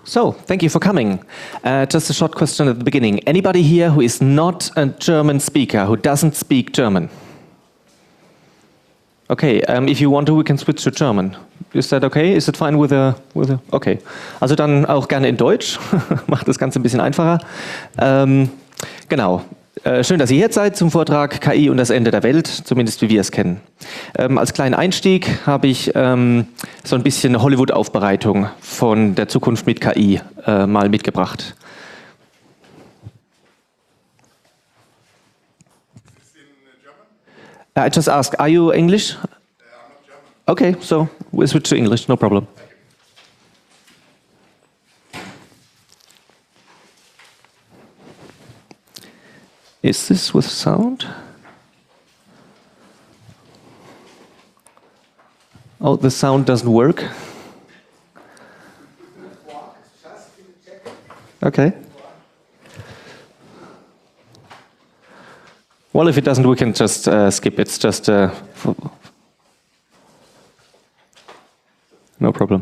So, thank you for coming. Just a short question at the beginning. Anybody here who is not a German speaker, who doesn't speak German? Okay, if you want to, we can switch to German. Is that okay? Is it fine with a... Okay. Also dann auch gerne in Deutsch. Macht das Ganze ein bisschen einfacher. Genau. Schön, dass ihr hier seid zum Vortrag KI und das Ende der Welt, zumindest wie wir es kennen. Als kleinen Einstieg habe ich so ein bisschen eine Hollywood-Aufbereitung von der Zukunft mit KI mal mitgebracht. I just asked, are you English? I'm not German. Okay, so we'll switch to English, no problem. Is this with sound? Oh, the sound doesn't work. Okay. Well, if it doesn't, we can just skip. It's just no problem.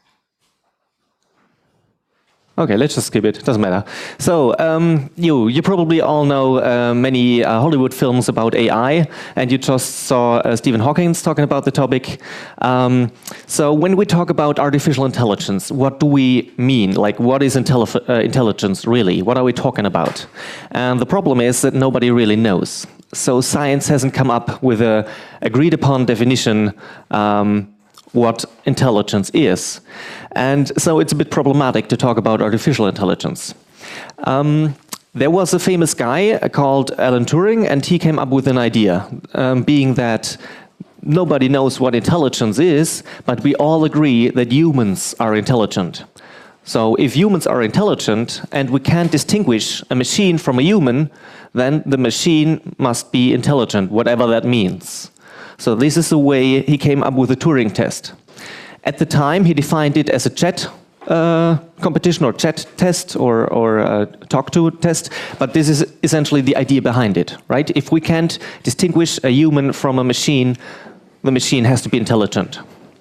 Okay, let's just skip it. Doesn't matter. So you probably all know many Hollywood films about AI, and you just saw Stephen Hawking talking about the topic. So when we talk about artificial intelligence, what do we mean? Like, what is intelligence really? What are we talking about? And the problem is that nobody really knows. So science hasn't come up with a agreed-upon definition what intelligence is. And so it's a bit problematic to talk about artificial intelligence. There was a famous guy called Alan Turing, and he came up with an idea, being that nobody knows what intelligence is, but we all agree that humans are intelligent. So if humans are intelligent and we can't distinguish a machine from a human, then the machine must be intelligent, whatever that means. So this is the way he came up with the Turing test. At the time, he defined it as a chat competition or chat test or talk-to test, but this is essentially the idea behind it, right? If we can't distinguish a human from a machine, the machine has to be intelligent.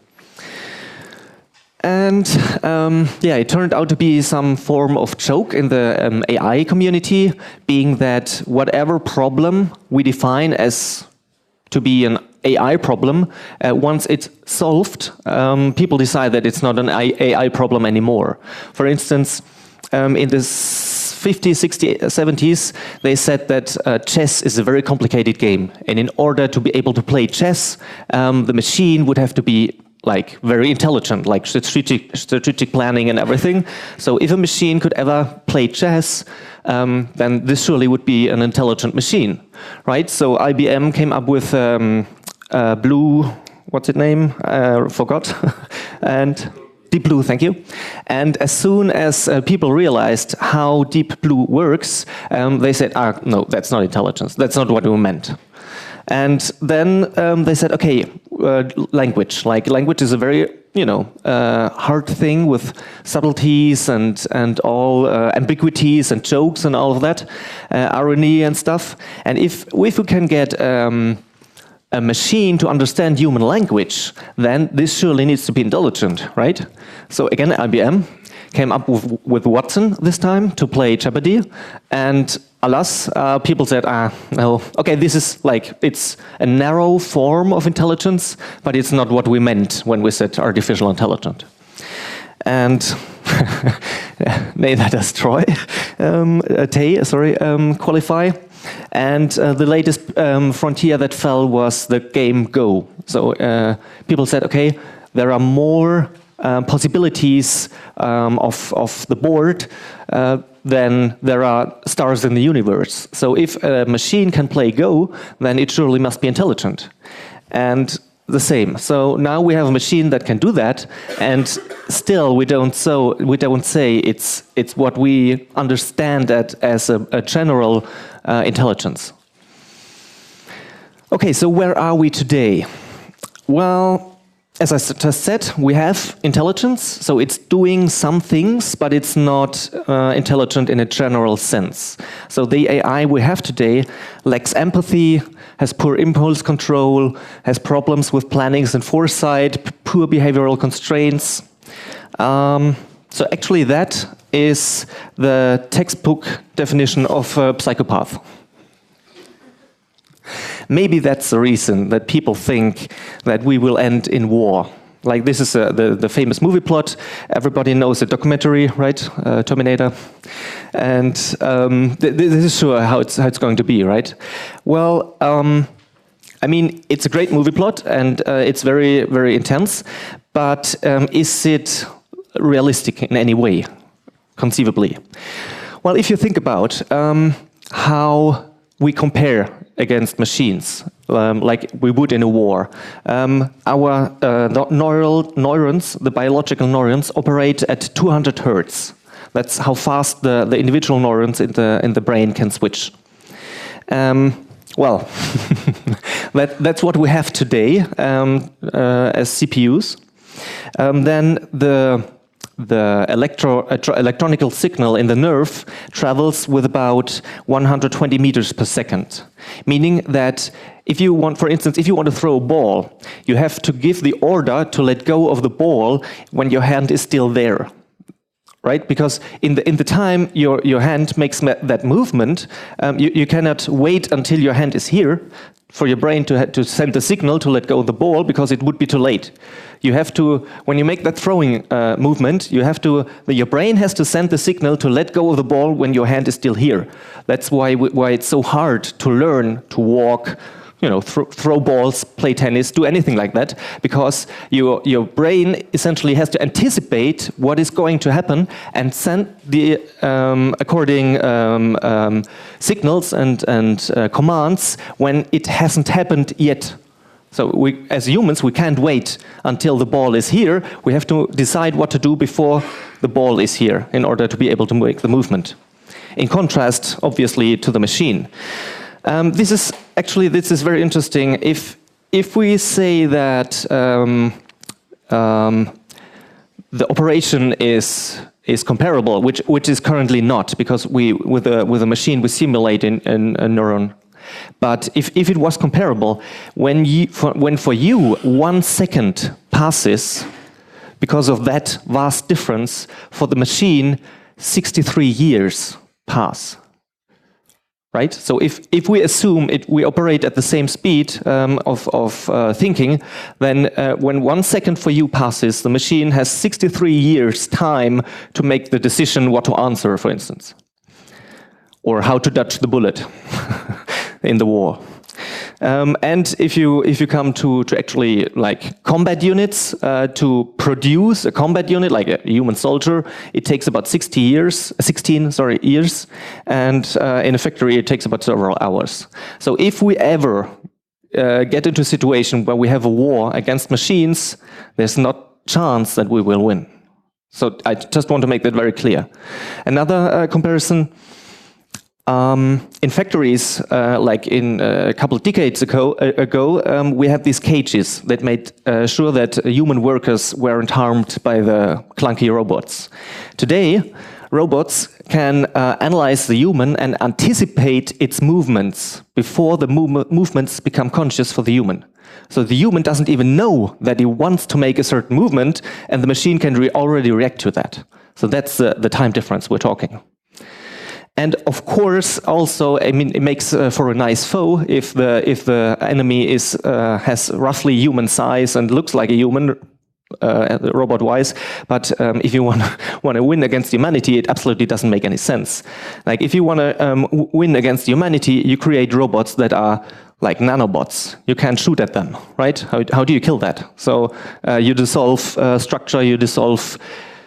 And yeah, it turned out to be some form of joke in the AI community, being that whatever problem we define as to be an AI problem, once it's solved, people decide that it's not an AI problem anymore. For instance, in the 50s, 60s, 70s, they said that chess is a very complicated game. And in order to be able to play chess, the machine would have to be like very intelligent, like strategic planning and everything. So if a machine could ever play chess, then this surely would be an intelligent machine, right? So IBM came up with Blue, what's its name? Forgot. And Deep Blue, thank you. And as soon as people realized how Deep Blue works, they said, no, that's not intelligence. That's not what we meant. And then they said, okay, language. Like, language is a very, hard thing with subtleties and all ambiguities and jokes and all of that, irony and stuff. And if we can get a machine to understand human language, then this surely needs to be intelligent, right? So again, IBM came up with Watson this time to play Jeopardy, and alas, people said, no, okay, this is like, it's a narrow form of intelligence, but it's not what we meant when we said artificial intelligence. And neither does qualify. And the latest frontier that fell was the game Go. So people said, okay, there are more possibilities of the board then there are stars in the universe. So if a machine can play Go, then it surely must be intelligent. And the same. So now we have a machine that can do that, and still we don't say it's what we understand as a general intelligence. Okay, so where are we today? Well, as I just said, we have intelligence, so it's doing some things, but it's not intelligent in a general sense. So the AI we have today lacks empathy, has poor impulse control, has problems with planning and foresight, poor behavioral constraints. So actually that is the textbook definition of a psychopath. Maybe that's the reason that people think that we will end in war. Like this is the famous movie plot. Everybody knows the documentary, right? Terminator. And this is sure how it's going to be, right? Well, I mean, it's a great movie plot and it's very, very intense. But is it realistic in any way, conceivably? Well, if you think about how we compare against machines, like we would in a war. Our neurons, the biological neurons, operate at 200 hertz. That's how fast the individual neurons in the brain can switch. Well, that's what we have today as CPUs. Then the electronical signal in the nerve travels with about 120 meters per second, meaning that if you want, for instance, if you want to throw a ball, you have to give the order to let go of the ball when your hand is still there, right? Because in the time your hand makes that movement, you cannot wait until your hand is here for your brain to send the signal to let go of the ball, because it would be too late. You have to, when you make that throwing movement, your brain has to send the signal to let go of the ball when your hand is still here. That's why it's so hard to learn to walk, you know, throw balls, play tennis, do anything like that, because your brain essentially has to anticipate what is going to happen and send the according signals and commands when it hasn't happened yet. So we, as humans, we can't wait until the ball is here. We have to decide what to do before the ball is here in order to be able to make the movement. In contrast, obviously, to the machine. This is very interesting. If we say that the operation is comparable, which is currently not, because with a machine we simulate a neuron. But if it was comparable, when for you 1 second passes, because of that vast difference, for the machine 63 years pass. Right? So if we assume we operate at the same speed of thinking, then when 1 second for you passes, the machine has 63 years time to make the decision what to answer, for instance, or how to dodge the bullet in the war. And if you come to actually like combat units, to produce a combat unit like a human soldier, it takes about 16 years, and in a factory it takes about several hours. So if we ever get into a situation where we have a war against machines, there's not chance that we will win. So I just want to make that very clear. Another comparison. In factories, like in a couple of decades ago, we had these cages that made sure that human workers weren't harmed by the clunky robots. Today, robots can analyze the human and anticipate its movements before the movements become conscious for the human. So the human doesn't even know that he wants to make a certain movement, and the machine can already react to that. So that's the time difference we're talking. And of course, also, I mean, it makes for a nice foe if the enemy has roughly human size and looks like a human, robot-wise. But if you want to win against humanity, it absolutely doesn't make any sense. Like if you want to win against humanity, you create robots that are like nanobots. You can't shoot at them, right? How do you kill that? So you dissolve structure, you dissolve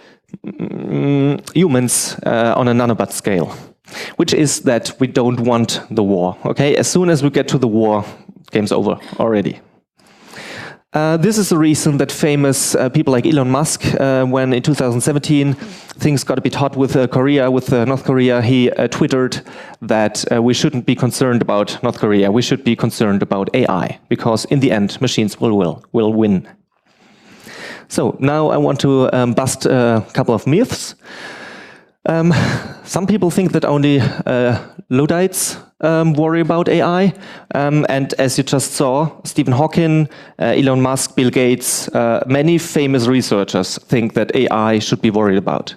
humans on a nanobot scale. Which is that we don't want the war, okay? As soon as we get to the war, game's over already. This is the reason that famous people like Elon Musk, when in 2017 things got a bit hot with Korea, with North Korea, he twittered that we shouldn't be concerned about North Korea, we should be concerned about AI, because in the end, machines will win. So now I want to bust a couple of myths. Some people think that only Luddites worry about AI, and as you just saw, Stephen Hawking, Elon Musk, Bill Gates, many famous researchers think that AI should be worried about.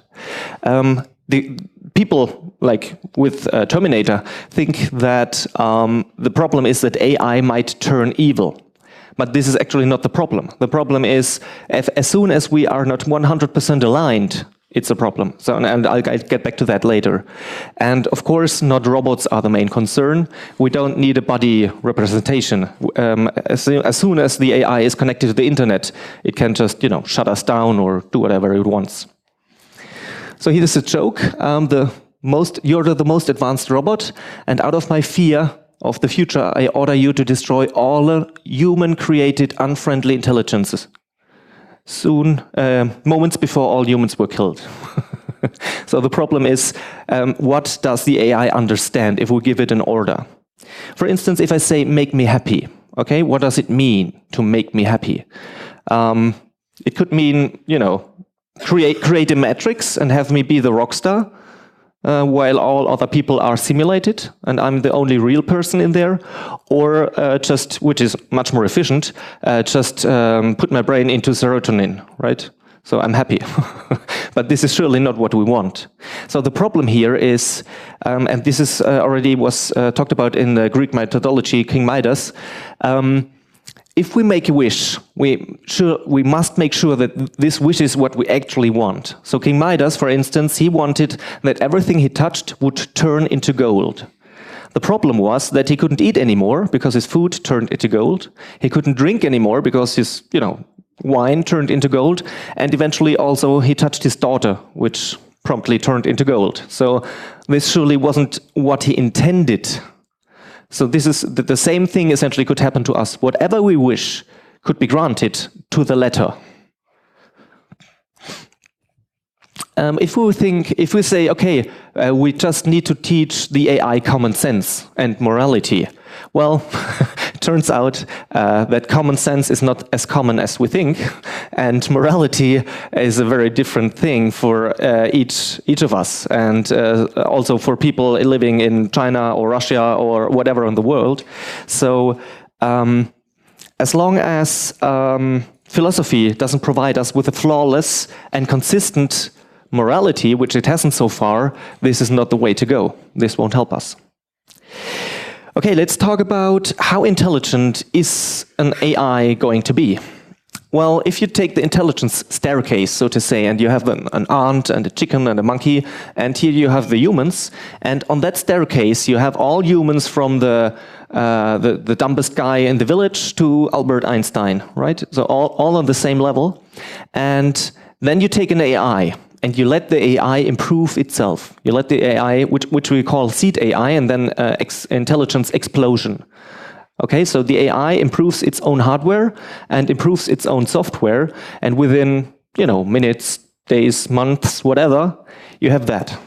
The people, like with Terminator, think that the problem is that AI might turn evil. But this is actually not the problem. The problem is, as soon as we are not 100% aligned, it's a problem. So, and I'll get back to that later. And of course, not robots are the main concern. We don't need a body representation. As soon as the AI is connected to the internet, it can just, shut us down or do whatever it wants. So here's a joke. You're the most advanced robot, and out of my fear of the future, I order you to destroy all human-created unfriendly intelligences. Soon, moments before all humans were killed. So the problem is, what does the AI understand if we give it an order? For instance, if I say, make me happy, okay, what does it mean to make me happy? It could mean, create a matrix and have me be the rock star, while all other people are simulated and I'm the only real person in there, or which is much more efficient, just put my brain into serotonin, right? So I'm happy. But this is surely not what we want. So the problem here is, and this is already was talked about in the Greek mythology, King Midas, if we make a wish, we must make sure that this wish is what we actually want. So King Midas, for instance, he wanted that everything he touched would turn into gold. The problem was that he couldn't eat anymore because his food turned into gold. He couldn't drink anymore because his, wine turned into gold. And eventually also he touched his daughter, which promptly turned into gold. So this surely wasn't what he intended. So this is the same thing essentially could happen to us. Whatever we wish could be granted to the letter. If we say, okay, we just need to teach the AI common sense and morality, well, it turns out that common sense is not as common as we think, and morality is a very different thing for each of us, and also for people living in China or Russia or whatever in the world. So as long as philosophy doesn't provide us with a flawless and consistent morality, which it hasn't so far, this is not the way to go. This won't help us. Okay, let's talk about how intelligent is an AI going to be. Well, if you take the intelligence staircase, so to say, and you have an ant and a chicken and a monkey, and here you have the humans, and on that staircase you have all humans from the dumbest guy in the village to Albert Einstein, right? So all on the same level. And then you take an AI, and you let the AI improve itself. You let the AI, which we call seed AI, and then intelligence explosion. Okay, so the AI improves its own hardware and improves its own software, and within, minutes, days, months, whatever, you have that.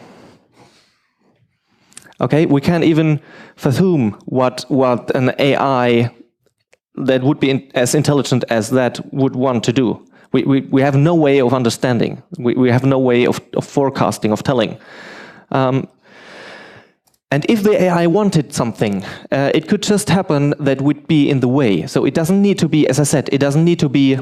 Okay, we can't even fathom what an AI that would be as intelligent as that would want to do. We have no way of understanding. We have no way of forecasting, of telling. And if the AI wanted something, it could just happen that would be in the way. So it doesn't need to be, as I said, it doesn't need to be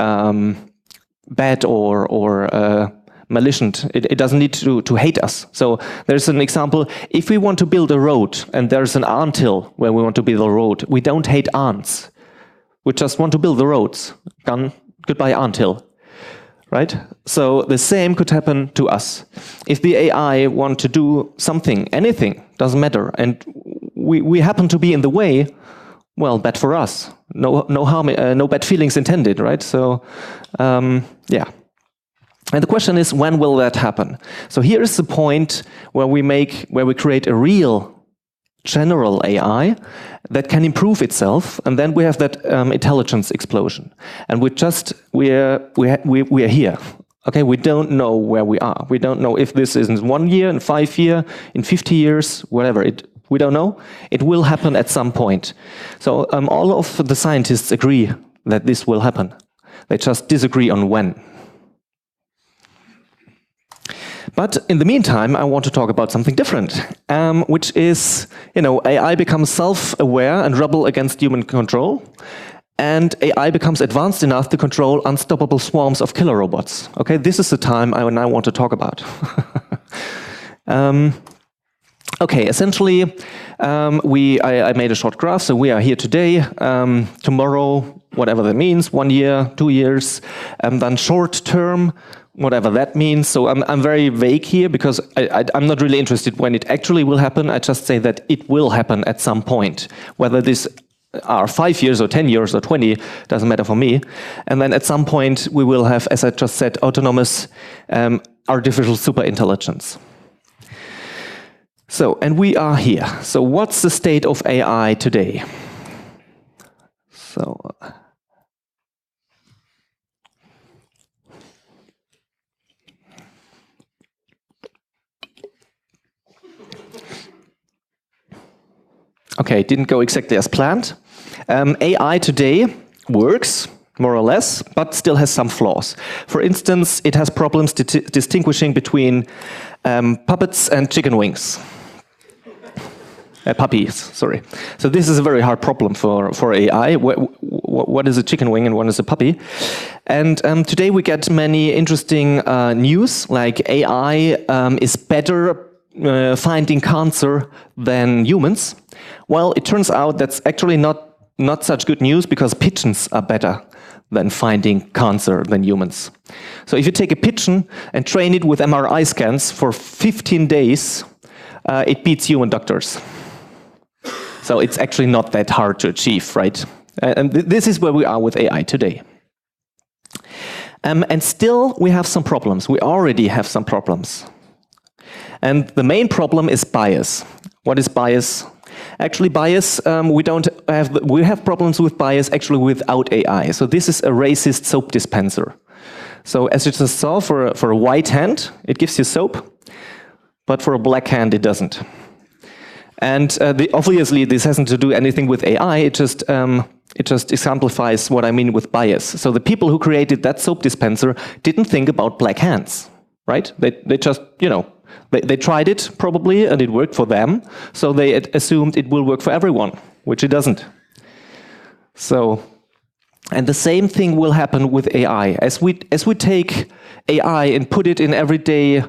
bad or malicious. It doesn't need to hate us. So there's an example. If we want to build a road and there's an anthill where we want to build a road, we don't hate ants. We just want to build the roads. Goodbye anthill, right? So the same could happen to us. If the AI want to do something, anything, doesn't matter, and we happen to be in the way, well, bad for us. No harm, no bad feelings intended, right? So, yeah. And the question is, when will that happen? So here is the point where we create a real general AI that can improve itself, and then we have that intelligence explosion. And we are here. Okay, we don't know where we are. We don't know if this is in 1 year, in 5 years, in 50 years, whatever. We don't know. It will happen at some point. So all of the scientists agree that this will happen. They just disagree on when. But in the meantime, I want to talk about something different, which is, AI becomes self-aware and rebel against human control, and AI becomes advanced enough to control unstoppable swarms of killer robots. Okay, this is the time I now want to talk about. Okay, essentially, I made a short graph, so we are here today, tomorrow, whatever that means, 1 year, 2 years, then short term, whatever that means. So I'm very vague here because I'm not really interested when it actually will happen. I just say that it will happen at some point. Whether this are 5 years or 10 years or 20, doesn't matter for me. And then at some point we will have, as I just said, autonomous artificial superintelligence. So, and we are here. So what's the state of AI today? So, okay, didn't go exactly as planned. AI today works, more or less, but still has some flaws. For instance, it has problems distinguishing between puppets and chicken wings. Puppies, sorry. So this is a very hard problem for AI. What is a chicken wing and what is a puppy? And today we get many interesting news, like AI is better finding cancer than humans. Well, it turns out that's actually not such good news because pigeons are better than finding cancer than humans. So if you take a pigeon and train it with MRI scans for 15 days, it beats human doctors. So it's actually not that hard to achieve, right? And this is where we are with AI today. And still we have some problems. We already have some problems. And the main problem is bias. What is bias? Actually, bias, we have problems with bias actually without AI. So this is a racist soap dispenser. So as you just saw, for a white hand, it gives you soap, but for a black hand, it doesn't. And obviously, this hasn't to do anything with AI. It just exemplifies what I mean with bias. So the people who created that soap dispenser didn't think about black hands, right? They just, they tried it probably, and it worked for them. So they assumed it will work for everyone, which it doesn't. So, and the same thing will happen with AI. As we take AI and put it in everyday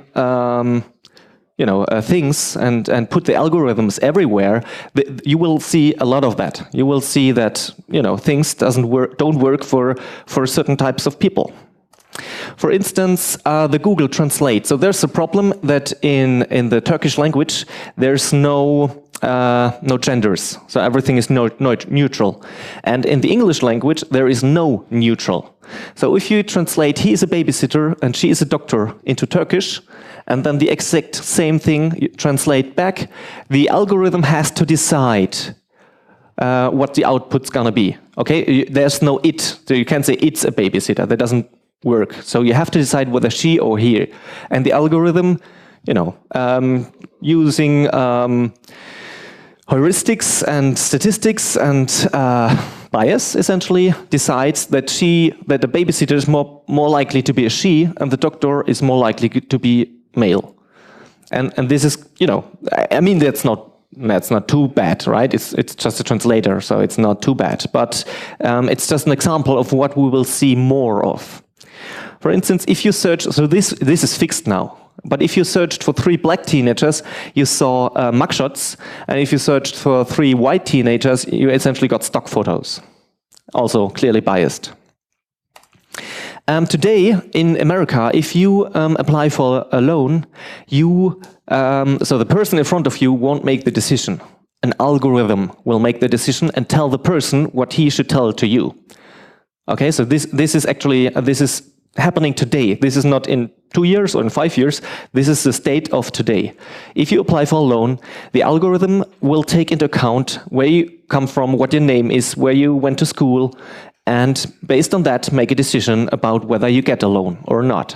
things and put the algorithms everywhere, you will see a lot of that. You will see that things don't work for certain types of people. For instance, the Google Translate. So there's a problem that in the Turkish language there's no genders. So everything is neutral. And in the English language there is no neutral. So if you translate "he is a babysitter" and "she is a doctor" into Turkish, and then the exact same thing you translate back, the algorithm has to decide what the output's gonna be. Okay, there's no "it", so you can't say "it's a babysitter". That doesn't work. So you have to decide whether she or he. And the algorithm, using heuristics and statistics and bias, essentially, decides that the babysitter is more likely to be a she, and the doctor is more likely to be male. And this is, I mean, that's not too bad, right? It's just a translator, so it's not too bad. But it's just an example of what we will see more of. For instance, if you search, so this is fixed now, but if you searched for 3 black teenagers, you saw mugshots, and if you searched for 3 white teenagers, you essentially got stock photos, also clearly biased. Today in America, if you apply for a loan, so the person in front of you won't make the decision. An algorithm will make the decision and tell the person what he should tell to you. Okay, so this is happening today. This is not in 2 years or in 5 years. This is the state of today. If you apply for a loan, the algorithm will take into account where you come from, what your name is, where you went to school, and based on that, make a decision about whether you get a loan or not.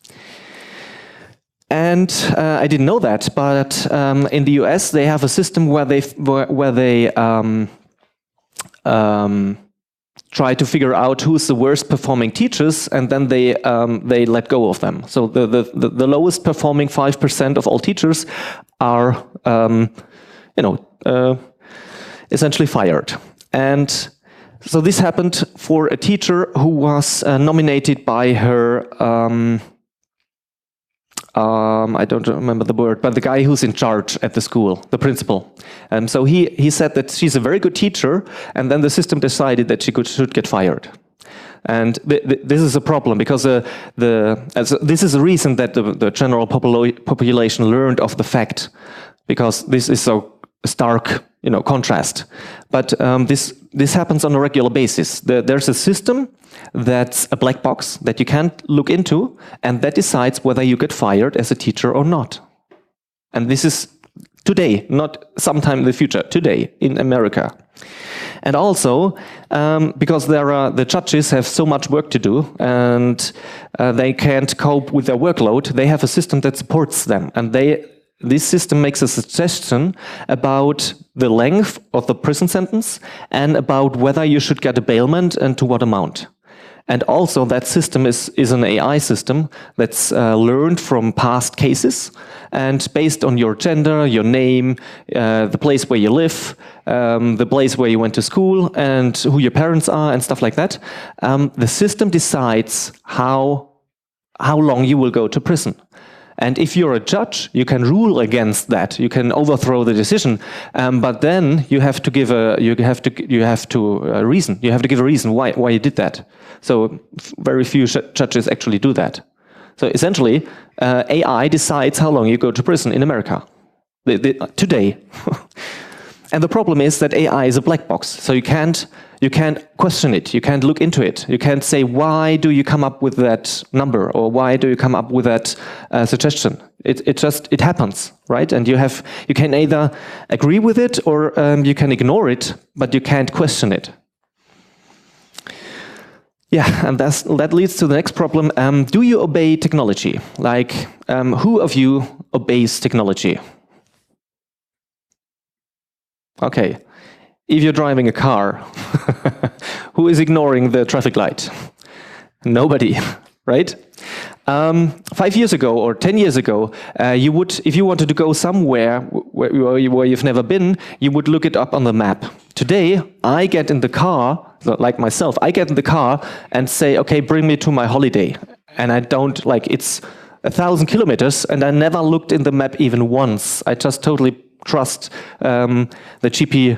And I didn't know that, but in the US, they have a system where they try to figure out who's the worst performing teachers, and then they let go of them. So the lowest performing 5% of all teachers are essentially fired. And so this happened for a teacher who was nominated by her, I don't remember the word, but the guy who's in charge at the school, the principal. So he said that she's a very good teacher, and then the system decided that she should get fired. And this is a problem, because this is a reason that the general population learned of the fact, because this is so stark, contrast. But this happens on a regular basis. There's a system that's a black box that you can't look into, and that decides whether you get fired as a teacher or not. And this is today, not sometime in the future, today in America. And also, because the judges have so much work to do, and they can't cope with their workload, they have a system that supports them, and this system makes a suggestion about the length of the prison sentence and about whether you should get a bailment and to what amount. And also that system is an AI system that's learned from past cases, and based on your gender, your name, the place where you live, the place where you went to school, and who your parents are and stuff like that, the system decides how long you will go to prison. And if you're a judge, you can rule against that. You can overthrow the decision, but then you have to give a reason. You have to give a reason why you did that. So very few judges actually do that. So essentially, AI decides how long you go to prison in America today. And the problem is that AI is a black box. So you can't question it. You can't look into it. You can't say, why do you come up with that number, or why do you come up with that suggestion? It happens, right? And you can either agree with it, or you can ignore it, but you can't question it. Yeah, and that leads to the next problem. Do you obey technology? Like, who of you obeys technology? Okay. If you're driving a car, who is ignoring the traffic light? Nobody, right? 5 years ago or 10 years ago, if you wanted to go somewhere where you've never been, you would look it up on the map. Today, I get in the car, like myself, I get in the car and say, okay, bring me to my holiday. And I don't, it's 1,000 kilometers, and I never looked in the map even once. I just totally trust the GP,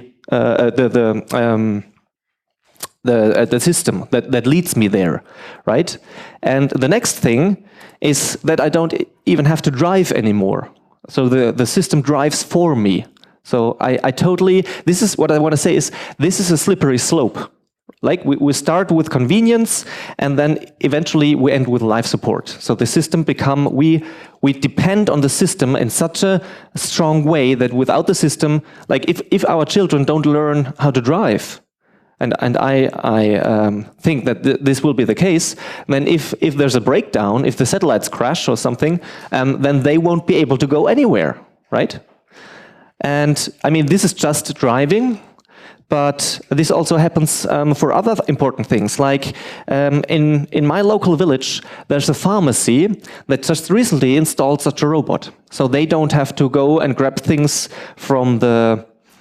the system that leads me there, right? And the next thing is that I don't even have to drive anymore. So the system drives for me. So I totally, this is what I want to say is, this is a slippery slope. Like we start with convenience, and then eventually we end with life support. So the system we depend on the system in such a strong way that without the system, like if our children don't learn how to drive, and I think that this will be the case, then if there's a breakdown, if the satellites crash or something, then they won't be able to go anywhere, right? And I mean, this is just driving. But this also happens for other important things, like in my local village, there's a pharmacy that just recently installed such a robot. So they don't have to go and grab things from the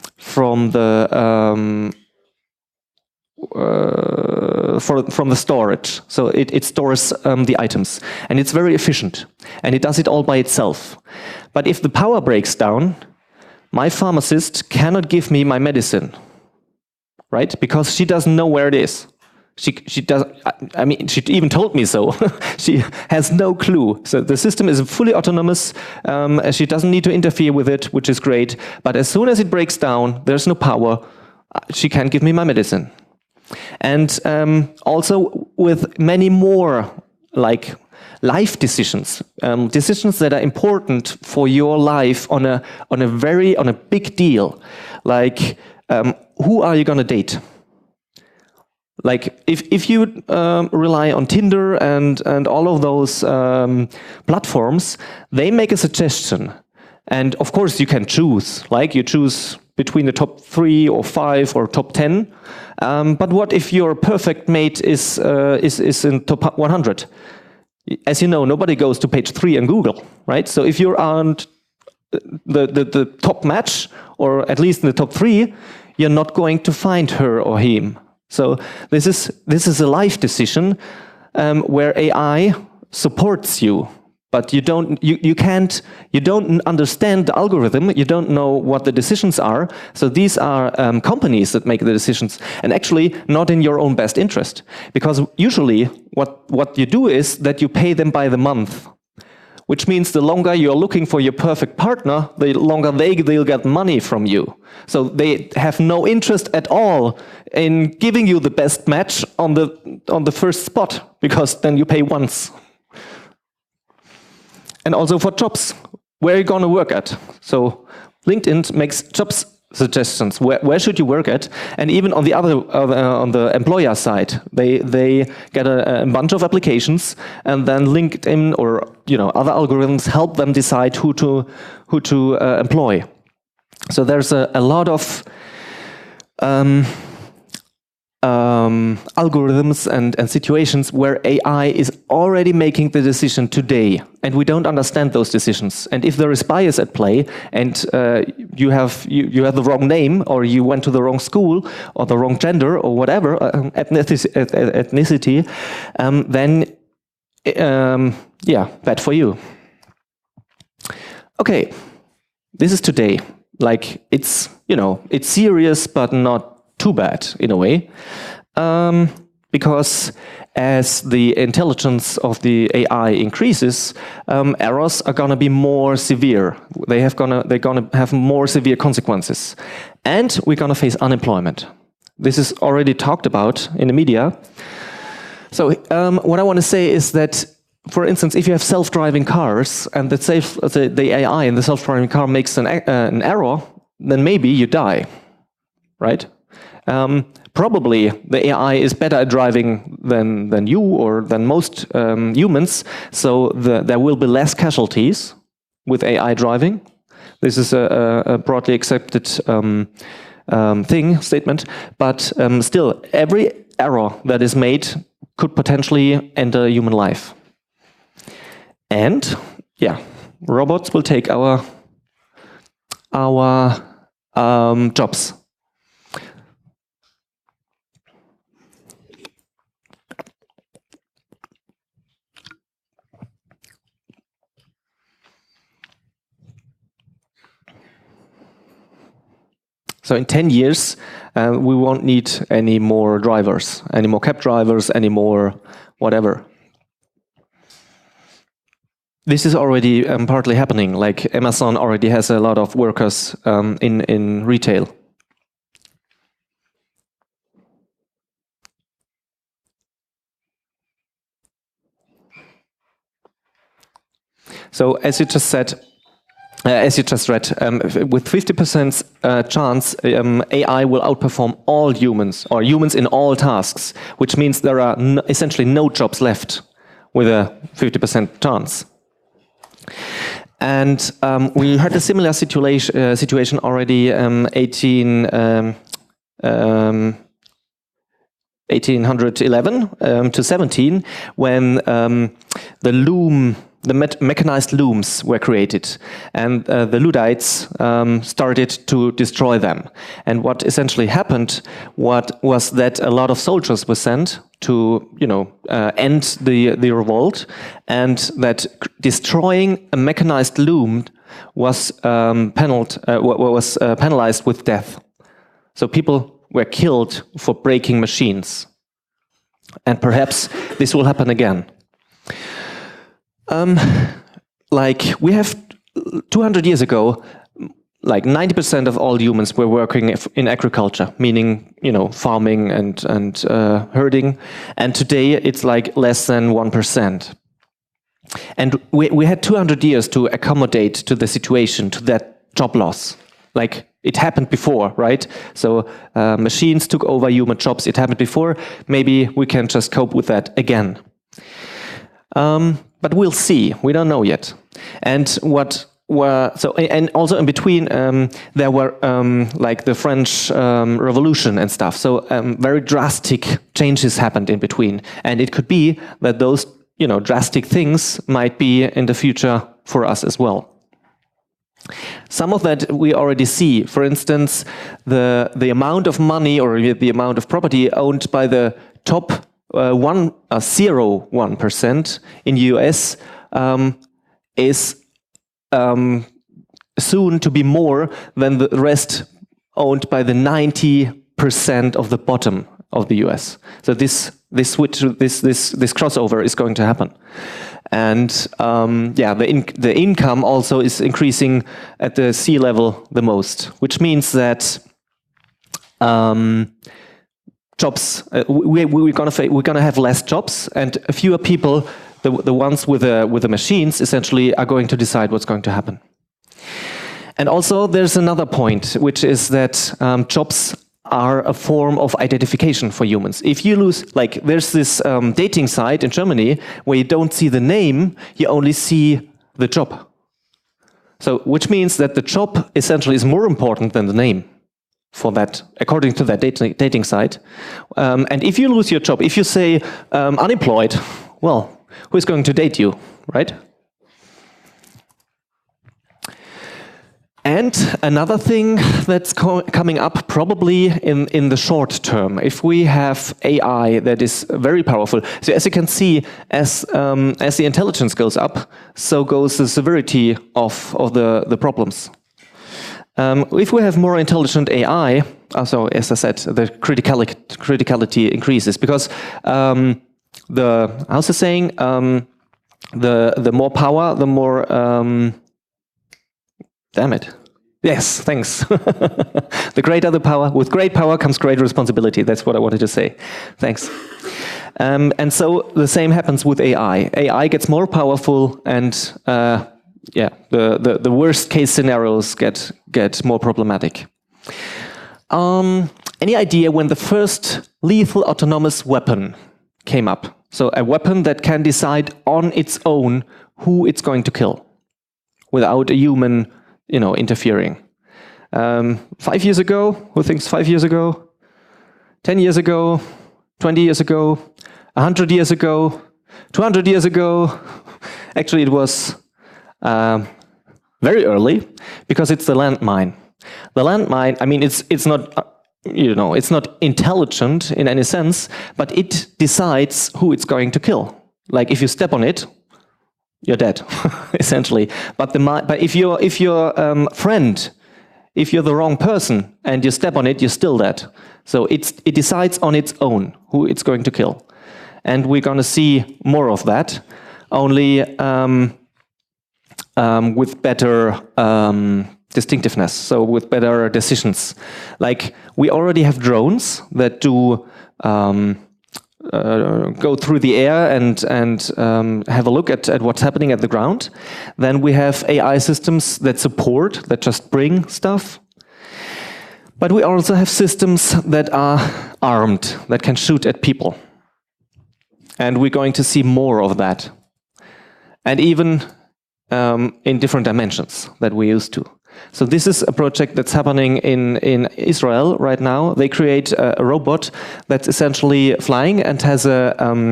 storage. So it stores the items, and it's very efficient, and it does it all by itself. But if the power breaks down, my pharmacist cannot give me my medicine. Right? Because she doesn't know where it is. She even told me so. She has no clue. So the system is fully autonomous. She doesn't need to interfere with it, which is great. But as soon as it breaks down, there's no power. She can't give me my medicine. And also with many more like life decisions, decisions that are important for your life on a big deal, like. Who are you going to date? Like, if you rely on Tinder and all of those platforms, they make a suggestion. And of course, you can choose. Like, you choose between the top 3 or 5 or top 10. But what if your perfect mate is in top 100? As you know, nobody goes to page 3 on Google, right? So if you aren't the top match, or at least in the top 3, you're not going to find her or him. So this is a life decision where AI supports you, but you don't understand the algorithm. You don't know what the decisions are. So these are companies that make the decisions, and actually not in your own best interest, because usually what you do is that you pay them by the month, which means the longer you're looking for your perfect partner, the longer they'll get money from you. So they have no interest at all in giving you the best match on the first spot, because then you pay once. And also for jobs, where are you going to work at? So LinkedIn makes jobs suggestions. Where should you work at? And even on the on the employer side, they get a bunch of applications, and then LinkedIn or other algorithms help them decide who to employ. So there's a lot of algorithms and situations where AI is already making the decision today, and we don't understand those decisions. And if there is bias at play, and you have the wrong name, or you went to the wrong school, or the wrong gender, or whatever ethnicity, then yeah, bad for you. Okay, this is today. Like it's serious, but not too bad in a way, because as the intelligence of the AI increases, errors are going to be more severe. They're gonna have more severe consequences, and we're going to face unemployment. This is already talked about in the media. So what I want to say is that, for instance, if you have self-driving cars and the AI in the self-driving car makes an error, then maybe you die, right? Probably the AI is better at driving than you or than most humans, so there will be less casualties with AI driving. This is a broadly accepted statement, but still, every error that is made could potentially end a human life. And yeah, robots will take our jobs. So in 10 years, we won't need any more drivers, any more cab drivers, any more whatever. This is already partly happening. Like Amazon already has a lot of workers in retail. So as you just said, as you just read, with 50% chance, AI will outperform all humans, or humans in all tasks, which means there are essentially no jobs left with a 50% chance. And we had a similar situation already 1811 to 17, when the mechanized looms were created, and the Luddites started to destroy them. And what essentially happened was that a lot of soldiers were sent to end the revolt, and that destroying a mechanized loom was penalized with death. So people were killed for breaking machines, and perhaps this will happen again. Like we have 200 years ago, like 90% of all humans were working in agriculture, meaning farming and herding, and today it's like less than 1%. And we had 200 years to accommodate to the situation, to that job loss. Like it happened before, right? So machines took over human jobs. It happened before. Maybe we can just cope with that again. But we'll see. We don't know yet. And what and also in between there were like the French Revolution and stuff. So very drastic changes happened in between, and it could be that those drastic things might be in the future for us as well. Some of that we already see. For instance, the amount of money or the amount of property owned by the top 0.1% in US is soon to be more than the rest owned by the 90% of the bottom of the US. So this switch, this crossover is going to happen. And the income also is increasing at the sea level the most, which means that jobs we're gonna have less jobs, and fewer people, the ones with the machines, essentially are going to decide what's going to happen. And also there's another point, which is that jobs are a form of identification for humans. If you lose, like there's this dating site in Germany where you don't see the name, you only see the job. So, which means that the job essentially is more important than the name for that, according to that dating site. And if you lose your job, if you say unemployed, well, who is going to date you, right? And another thing that's coming up probably in the short term, if we have AI that is very powerful. So as you can see, as the intelligence goes up, so goes the severity of the problems. If we have more intelligent AI, also as I said, the criticality increases, because how's the saying? The more power, the more damn it. Yes, thanks. The greater the power, with great power comes great responsibility. That's what I wanted to say. Thanks. And so the same happens with AI. AI gets more powerful, and the worst case scenarios get more problematic. Any idea when the first lethal autonomous weapon came up? So a weapon that can decide on its own who it's going to kill without a human interfering. 5 years ago, who thinks 5 years ago? 10 years ago? 20 years ago? 100 years ago? 200 years ago? Actually, it was very early, because it's the landmine. The landmine, I mean, it's not, it's not intelligent in any sense, but it decides who it's going to kill. Like if you step on it, you're dead, essentially. But if you're friend, if you're the wrong person and you step on it, you're still dead. So it decides on its own who it's going to kill, and we're going to see more of that, only with better distinctiveness. So with better decisions. Like we already have drones that do. Go through the air and have a look at what's happening at the ground. Then we have AI systems that just bring stuff. But we also have systems that are armed, that can shoot at people. And we're going to see more of that. And even in different dimensions that we used to. So this is a project that's happening in Israel right now. They create a robot that's essentially flying and has a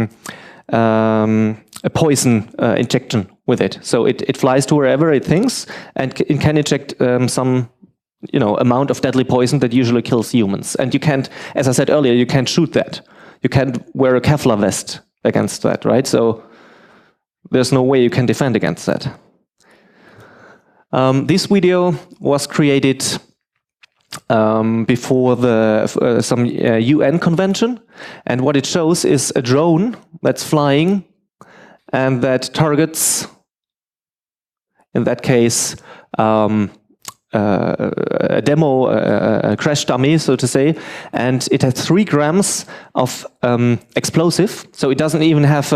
poison injection with it. So it flies to wherever it thinks, and it can inject some amount of deadly poison that usually kills humans. And you can't, as I said earlier, you can't shoot that. You can't wear a Kevlar vest against that, right? So there's no way you can defend against that. This video was created before some UN convention, and what it shows is a drone that's flying and that targets, in that case, a demo, a crash dummy, so to say, and it has 3 grams of explosive. So it doesn't even have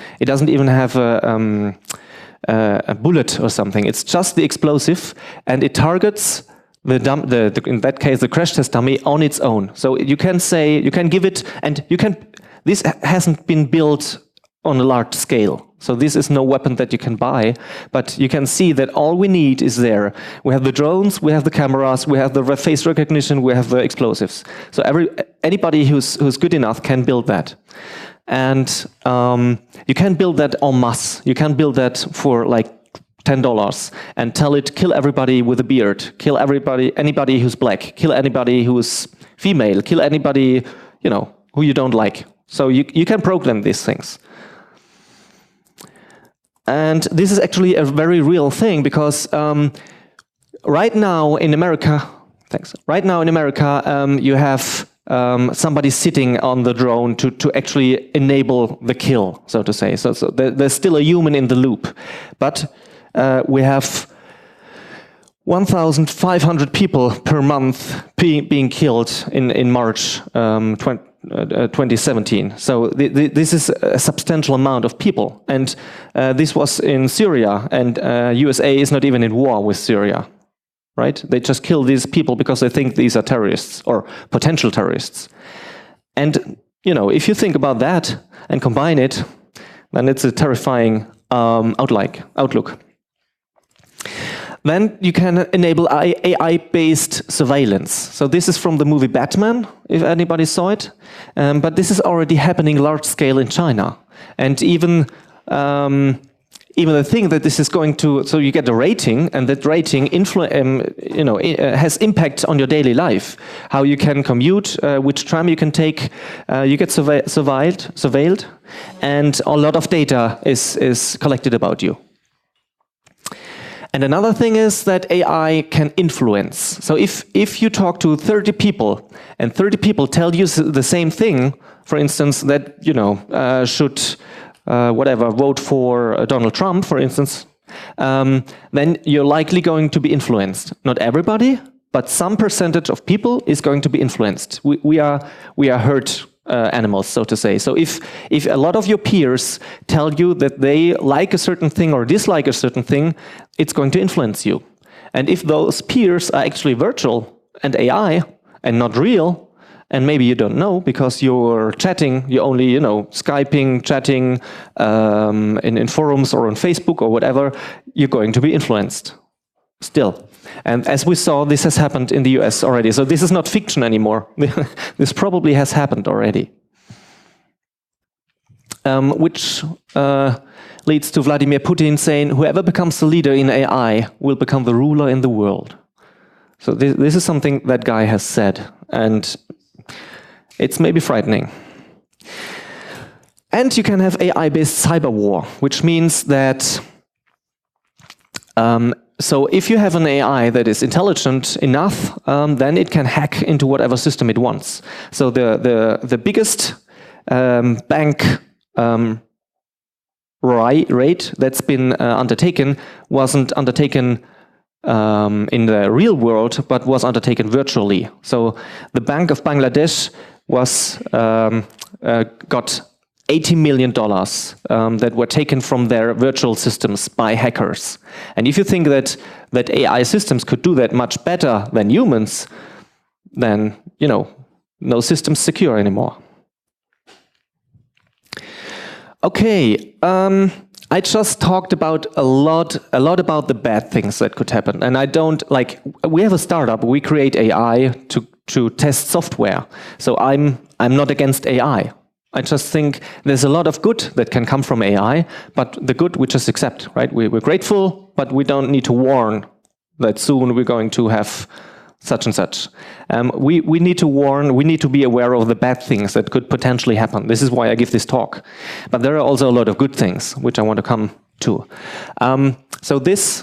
a bullet or something. It's just the explosive, and it targets in that case the crash test dummy on its own. So you can give it, and this hasn't been built on a large scale. So this is no weapon that you can buy, but you can see that all we need is there. We have the drones, we have the cameras, we have the face recognition, we have the explosives. So anybody who's good enough can build that. And you can build that en masse. You can build that for like $10 and tell it, kill everybody with a beard, kill anybody who's black, kill anybody who's female, kill anybody, who you don't like. So you can program these things. And this is actually a very real thing because right now in America, you have somebody sitting on the drone to actually enable the kill, so to say. So there's still a human in the loop. But we have 1,500 people per month being killed in March 2017. So this is a substantial amount of people. And this was in Syria, and USA is not even in war with Syria, right? They just kill these people because they think these are terrorists or potential terrorists. And, if you think about that and combine it, then it's a terrifying outlook. Then you can enable AI-based surveillance. So this is from the movie Batman, if anybody saw it. But this is already happening large scale in China. And even the thing that this is going to, so you get a rating, and that rating has impact on your daily life. How you can commute, which tram you can take, you get surveilled, and a lot of data is collected about you. And another thing is that AI can influence. So if you talk to 30 people, and 30 people tell you the same thing, for instance, that, should, vote for Donald Trump, for instance, then you're likely going to be influenced. Not everybody, but some percentage of people is going to be influenced. We are herd animals, so to say. So if a lot of your peers tell you that they like a certain thing or dislike a certain thing, it's going to influence you. And if those peers are actually virtual and AI and not real, and maybe you don't know because you're chatting, you're only, Skyping, chatting in forums or on Facebook or whatever, you're going to be influenced still. And as we saw, this has happened in the US already. So this is not fiction anymore. This probably has happened already. Which leads to Vladimir Putin saying, whoever becomes the leader in AI will become the ruler in the world. So this is something that guy has said. And it's maybe frightening. And you can have AI-based cyber war, which means that so if you have an AI that is intelligent enough, then it can hack into whatever system it wants. So the biggest bank raid that's been undertaken wasn't undertaken in the real world, but was undertaken virtually. So the Bank of Bangladesh was got $80 million that were taken from their virtual systems by hackers. And if you think that AI systems could do that much better than humans, then, no system's secure anymore. Okay, I just talked about a lot about the bad things that could happen. And we have a startup, we create AI to test software. So I'm not against AI. I just think there's a lot of good that can come from AI, but the good we just accept, right? We're grateful, but we don't need to warn that soon we're going to have such and such. We need to warn, we need to be aware of the bad things that could potentially happen. This is why I give this talk. But there are also a lot of good things, which I want to come to. So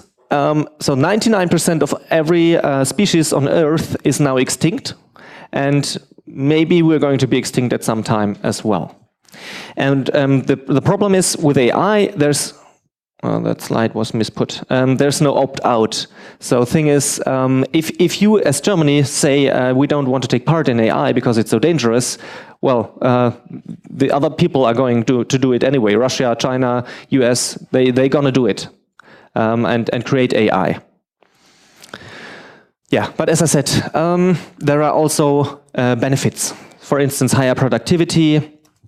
99% of every species on Earth is now extinct, and maybe we're going to be extinct at some time as well. And the problem is with AI, that slide was misput. There's no opt-out. So thing is, if you as Germany say we don't want to take part in AI because it's so dangerous, well, the other people are going to do it anyway. Russia, China, US, they're gonna do it and create AI. Yeah, but as I said, there are also benefits. For instance, higher productivity,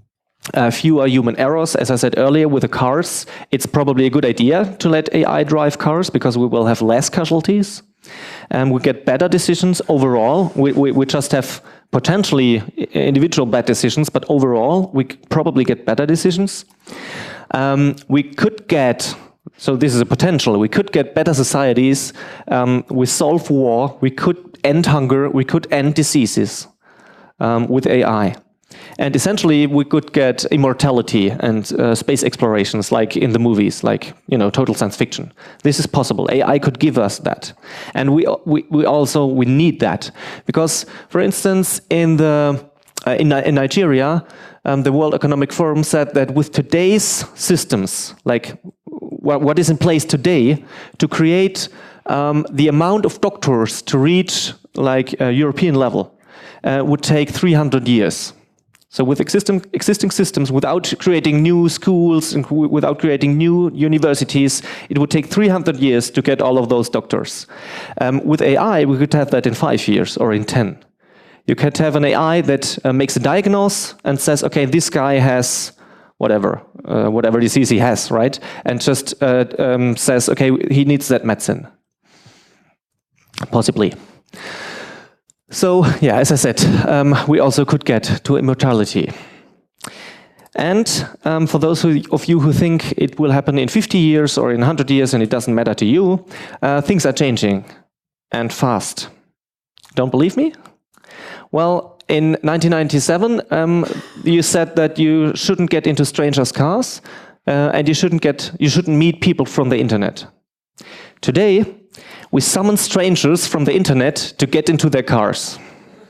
fewer human errors. As I said earlier, with the cars, it's probably a good idea to let AI drive cars because we will have less casualties. We get better decisions overall. We just have potentially individual bad decisions, but overall, we probably get better decisions. We could get, so this is a potential, we could get better societies. We solve war, we could end hunger, we could end diseases with AI. And essentially, we could get immortality and space explorations, like in the movies, like, you know, total science fiction. This is possible. AI could give us that, and we need that because, for instance, in Nigeria, the World Economic Forum said that with today's systems, like what is in place today, to create the amount of doctors to reach like a European level would take 300 years. So with existing systems, without creating new schools and without creating new universities, it would take 300 years to get all of those doctors. With AI, we could have that in 5 years or in 10. You could have an AI that makes a diagnosis and says, okay, this guy has whatever disease he has, right? And just says, okay, he needs that medicine. Possibly. So, yeah, as I said, we also could get to immortality. And for those of you who think it will happen in 50 years or in 100 years and it doesn't matter to you, things are changing and fast. Don't believe me? Well, in 1997, you said that you shouldn't get into strangers' cars and you shouldn't meet people from the internet. Today, we summon strangers from the internet to get into their cars.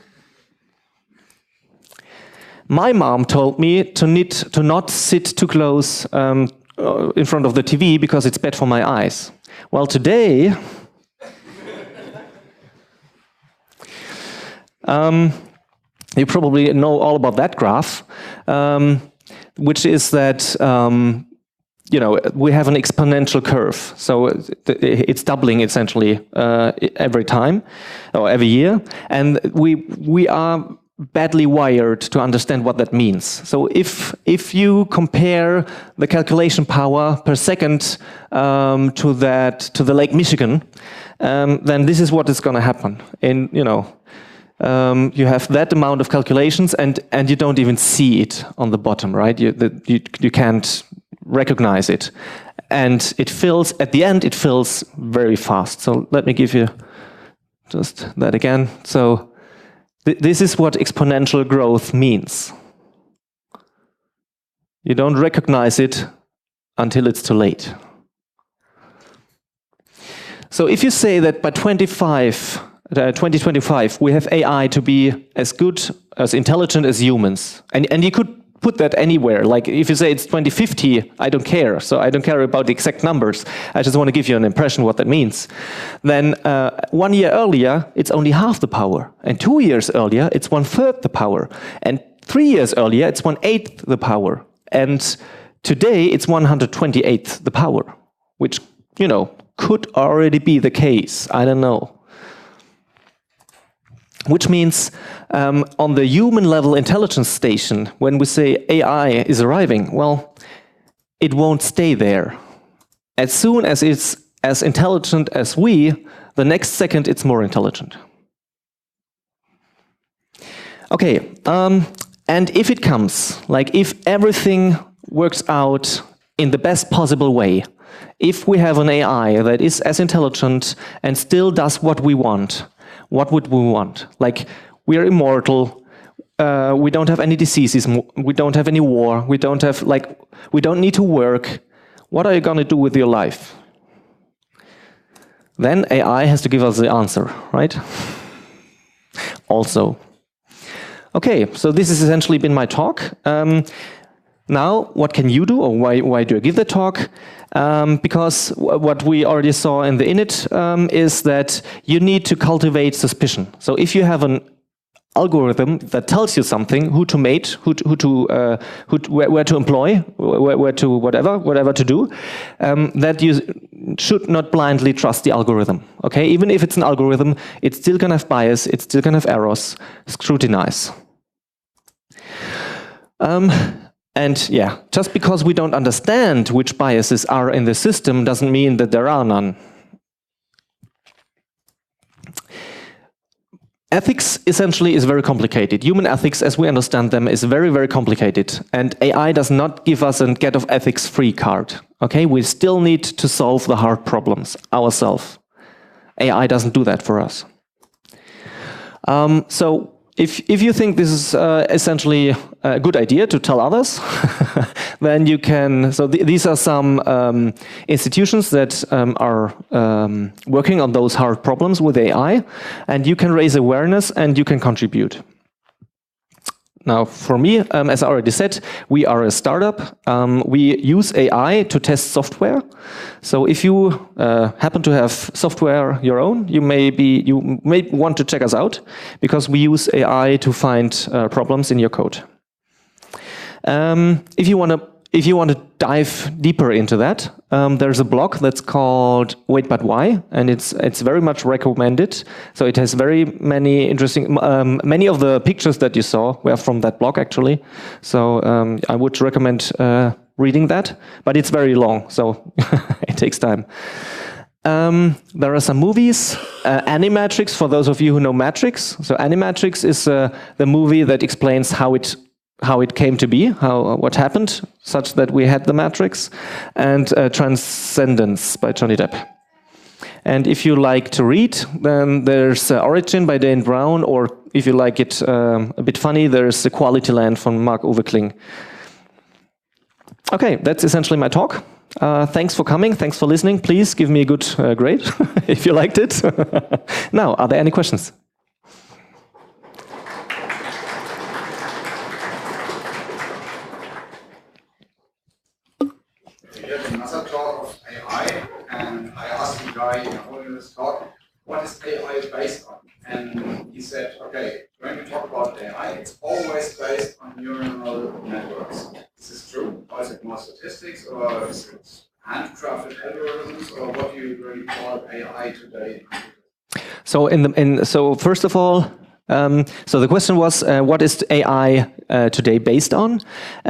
My mom told me to not sit too close in front of the TV because it's bad for my eyes. Well, today, you probably know all about that graph, which is that you know, we have an exponential curve, so it's doubling essentially every time or every year, and we are badly wired to understand what that means. So if you compare the calculation power per second to the Lake Michigan, then this is what is going to happen. And you know, you have that amount of calculations, and you don't even see it on the bottom, right? You can't recognize it, and it fills at the end. It fills very fast. So let me give you just that again. So this is what exponential growth means. You don't recognize it until it's too late. So if you say that by 2025 we have AI to be as good, as intelligent as humans, and you could put that anywhere. Like if you say it's 2050, I don't care. So I don't care about the exact numbers. I just want to give you an impression what that means. Then 1 year earlier, it's only half the power. And 2 years earlier, it's 1/3 the power. And 3 years earlier, it's 1/8 the power. And today, it's 128th the power, which, you know, could already be the case. I don't know. Which means on the human level intelligence station, when we say AI is arriving, well, it won't stay there. As soon as it's as intelligent as we, the next second it's more intelligent. Okay, and if it comes, like if everything works out in the best possible way, if we have an AI that is as intelligent and still does what we want, what would we want? Like, we are immortal, we don't have any diseases, we don't have any war, we don't need to work. What are you going to do with your life? Then AI has to give us the answer, right? Also. Okay, so this has essentially been my talk. Now, what can you do, or why do I give the talk? Because what we already saw in the init is that you need to cultivate suspicion. So if you have an algorithm that tells you something, who to mate, where to employ, where to whatever to do, that you should not blindly trust the algorithm. Okay, even if it's an algorithm, it's still gonna have bias, it's still gonna have errors. Scrutinize. And yeah, just because we don't understand which biases are in the system doesn't mean that there are none. Ethics essentially is very complicated. Human ethics, as we understand them, is very, very complicated. And AI does not give us a get of ethics free card. Okay, we still need to solve the hard problems ourselves. AI doesn't do that for us. So if you think this is essentially a good idea to tell others, then you can, so these are some institutions that are working on those hard problems with AI, and you can raise awareness and you can contribute. Now, for me, as I already said, we are a startup. We use AI to test software. So if you happen to have software your own, you may want to check us out, because we use AI to find problems in your code. If you want to dive deeper into that, there's a blog that's called Wait But Why, and it's very much recommended. So it has very many interesting, many of the pictures that you saw were from that blog actually. So I would recommend reading that, but it's very long, so it takes time. There are some movies, Animatrix, for those of you who know Matrix. So Animatrix is the movie that explains how it came to be, what happened, such that we had the Matrix, and Transcendence by Johnny Depp. And if you like to read, then there's Origin by Dan Brown, or if you like it a bit funny, there's The Quality Land from Marc-Uwe Kling. Okay, that's essentially my talk. Thanks for coming, thanks for listening. Please give me a good grade if you liked it. Now, are there any questions? Another talk of AI, and I asked the guy holding this talk, what is AI based on? And he said, okay, when we talk about AI, it's always based on neural networks. Is this true? Or is it more statistics, or is it handcrafted algorithms, or what do you really call AI today? So first of all, so the question was, what is AI today based on?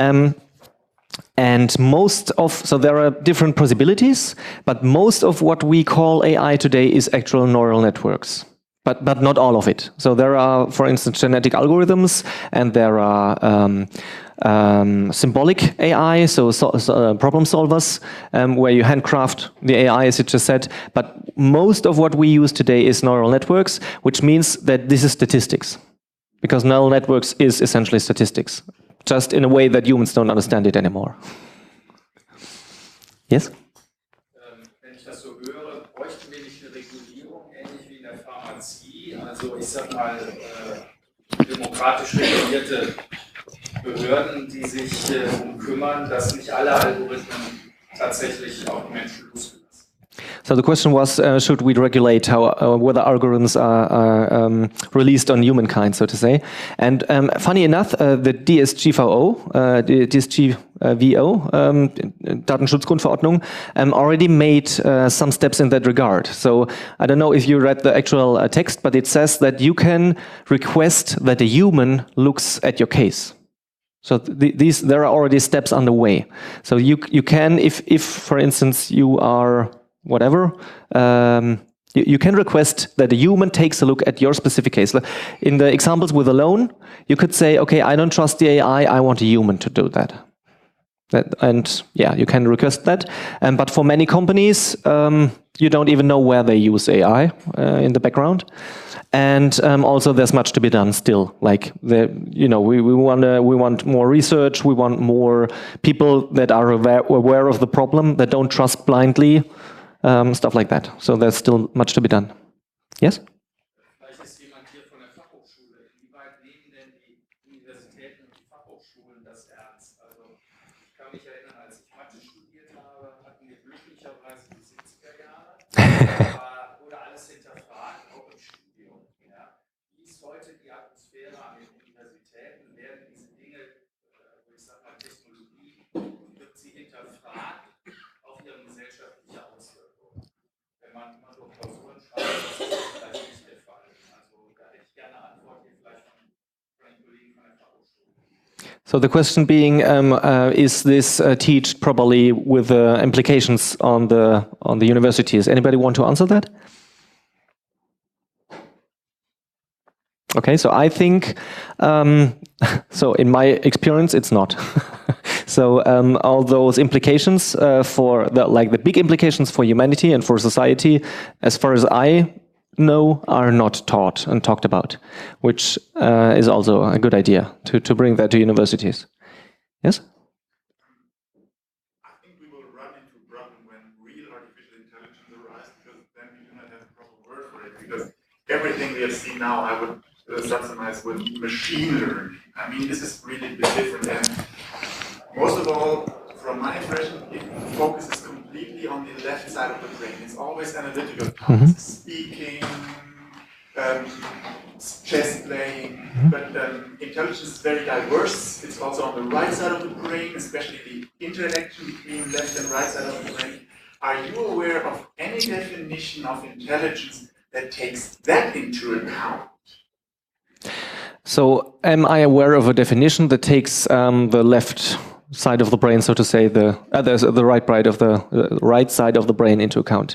And so there are different possibilities, but most of what we call AI today is actual neural networks, but not all of it. So there are, for instance, genetic algorithms, and there are symbolic AI, so problem solvers, where you handcraft the AI, as you just said. But most of what we use today is neural networks, which means that this is statistics, because neural networks is essentially statistics, just in a way that humans don't understand it anymore. Yes? Wenn ich das so höre, bräuchten wir nicht eine Regulierung, ähnlich wie in der Pharmazie, also ich sag mal demokratisch regulierte Behörden, die sich darum kümmern, dass nicht alle Algorithmen tatsächlich auf die Menschen losgelassen. So the question was, should we regulate how whether algorithms are released on humankind, so to say? And funny enough, the DSGVO, Datenschutzgrundverordnung, already made some steps in that regard. So I don't know if you read the actual text, but it says that you can request that a human looks at your case. So there are already steps underway. So you can, if for instance you are whatever, you can request that a human takes a look at your specific case. In the examples with a loan, you could say, okay, I don't trust the AI, I want a human to do that. And yeah, you can request that. But for many companies, you don't even know where they use AI in the background. And also, there's much to be done still. Like we want more research. We want more people that are aware of the problem, that don't trust blindly, stuff like that. So there's still much to be done. Yes. Vielleicht ist jemand hier von der Fachhochschule. Inwieweit nehmen denn die Universitäten und die Fachhochschulen das ernst? Also ich kann mich erinnern, als ich Mathe studiert habe, hatten wir glücklicherweise die 70er Jahre. Da wurde alles hinterfragt, auch im Studium. Ja. Wie ist heute die Atmosphäre an den Universitäten? Werden diese Dinge, ich sag mal Technologie, wird sie hinterfragt auf ihre gesellschaftliche Auswirkung? Wenn man immer so Klausuren schreibt, das ist vielleicht nicht der Fall. Also da hätte ich gerne eine Antwort hier vielleicht von den Kollegen von der Fachhochschule. So the question being, is this taught properly with implications on the universities? Anybody want to answer that? Okay, so I think, so in my experience, it's not. So all those implications for the big implications for humanity and for society, as far as I know, are not taught and talked about, which is also a good idea to bring that to universities. Yes? I think we will run into a problem when real artificial intelligence arises, because then we do not have a proper word for it, because everything we have seen now, I would subsumize with machine learning. I mean, this is really a bit different, and most of all, from my impression, it focuses completely on the left side of the brain. It's always analytical, speaking, chess playing, but intelligence is very diverse. It's also on the right side of the brain, especially the interaction between left and right side of the brain. Are you aware of any definition of intelligence that takes that into account? So am I aware of a definition that takes the left side of the brain, so to say, the right side of the brain into account?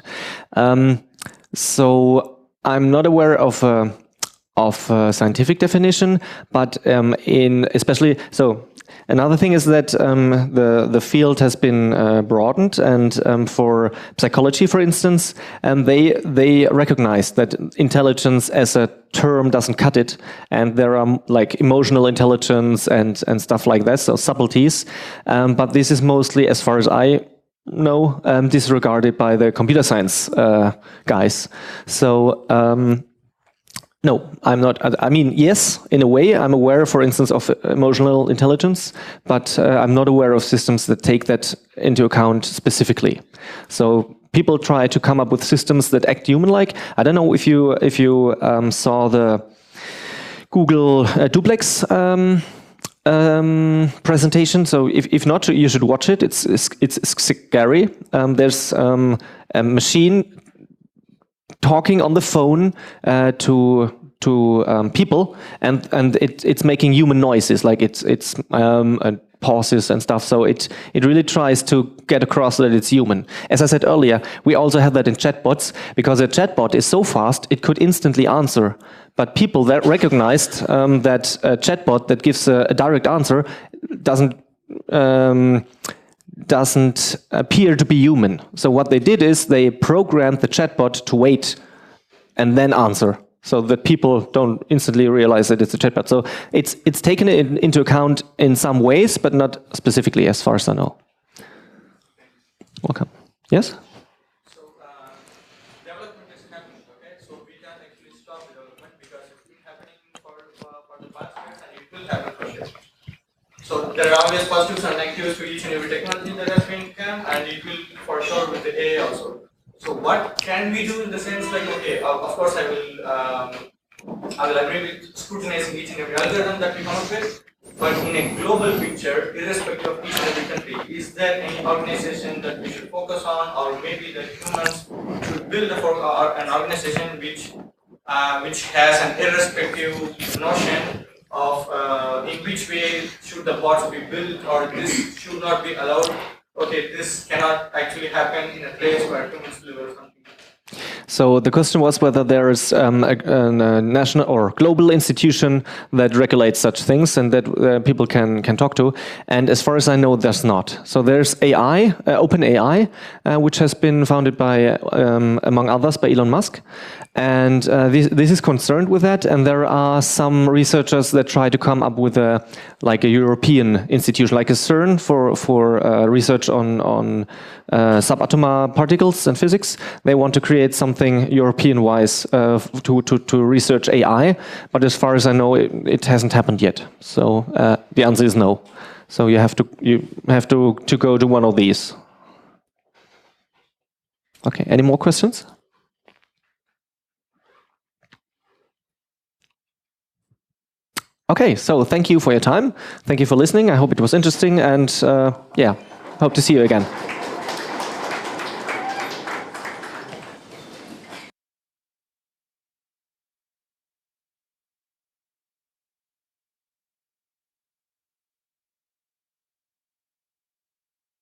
So I'm not aware of a scientific definition, but especially so. Another thing is that the field has been broadened, and for psychology, for instance, they recognize that intelligence as a term doesn't cut it, and there are like emotional intelligence and stuff like that, so subtleties. But this is mostly, as far as I know, disregarded by the computer science guys. So. No, I'm not. I mean, yes, in a way, I'm aware, for instance, of emotional intelligence, but I'm not aware of systems that take that into account specifically. So people try to come up with systems that act human-like. I don't know if you saw the Google Duplex presentation. So if not, you should watch it. It's scary. There's a machine talking on the phone to people, and it's making human noises, like it's pauses and stuff. So it really tries to get across that it's human. As I said earlier, we also have that in chatbots, because a chatbot is so fast it could instantly answer. But people that recognized that a chatbot that gives a direct answer doesn't appear to be human. So what they did is they programmed the chatbot to wait and then answer, so that people don't instantly realize that it's a chatbot. So it's taken into account in some ways, but not specifically, as far as I know. Welcome. Yes? So development is happening, okay? So we can't actually stop development, because it's been happening for the past years, and it will happen for sure. So there are always positives and negatives to each and every technology that has been come, and it will for sure with the AI also. So what can we do in the sense like, okay, of course I will agree with scrutinizing each and every algorithm that we come up with, but in a global picture, irrespective of each and every country, is there any organization that we should focus on, or maybe that humans should build an organization which has an irrespective notion of in which way should the bots be built, or this should not be allowed? Okay, this cannot actually happen in a place where humans live or something. So the question was whether there is a national or global institution that regulates such things and that people can talk to. And as far as I know, there's not. So there's AI, OpenAI, which has been founded by, among others, by Elon Musk. And this is concerned with that. And there are some researchers that try to come up with a European institution, like a CERN for research on subatomic particles and physics. They want to create something European-wise to research AI, but as far as I know, it hasn't happened yet. So the answer is no. So you have to go to one of these. Okay. Any more questions? Okay. So thank you for your time. Thank you for listening. I hope it was interesting, and yeah, hope to see you again.